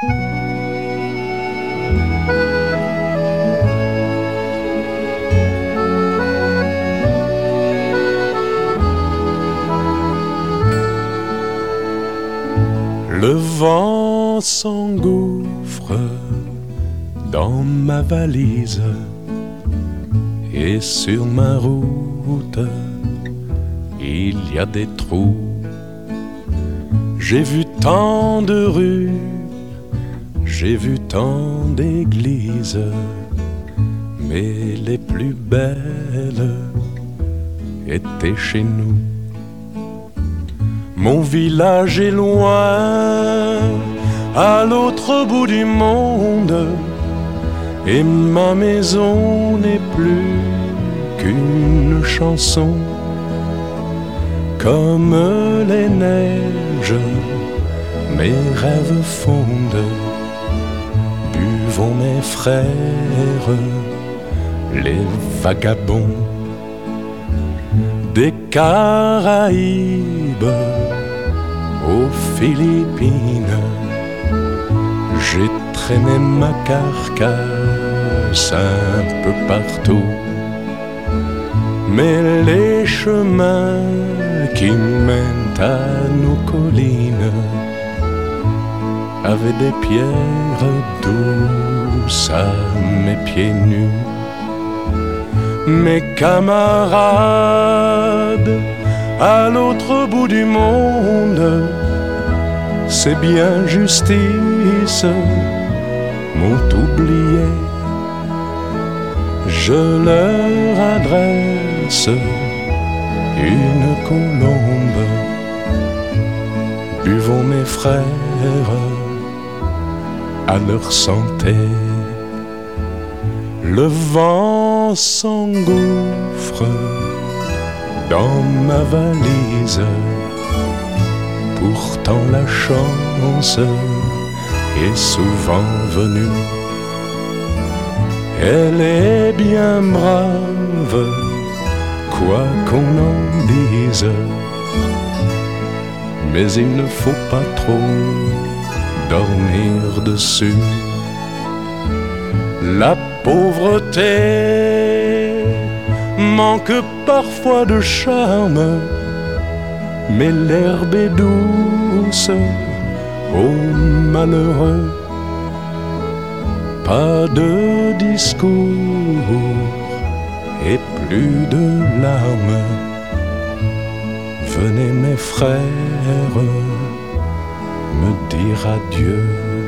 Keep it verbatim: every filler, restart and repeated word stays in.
Le vent s'engouffre dans ma valise et sur ma route il y a des trous. J'ai vu tant de rues, j'ai vu tant d'églises, mais les plus belles étaient chez nous. Mon village est loin, à l'autre bout du monde, et ma maison n'est plus qu'une chanson. Comme les neiges, mes rêves fondent. Buvons mes frères, les vagabonds des Caraïbes aux Philippines. J'ai traîné ma carcasse un peu partout, mais les chemins qui mènent à nos collines avaient des pierres douces à mes pieds nus. Mes camarades à l'autre bout du monde, c'est bien justice, m'ont oublié. Je leur adresse une colombe. Buvons mes frères à leur santé. Le vent s'engouffre dans ma valise, pourtant la chance est souvent venue. Elle est bien brave, quoi qu'on en dise, mais il ne faut pas trop dormir dessus. La pauvreté manque parfois de charme, mais l'herbe est douce aux malheureux. Pas de discours et plus de larmes. Venez mes frères me dire adieu.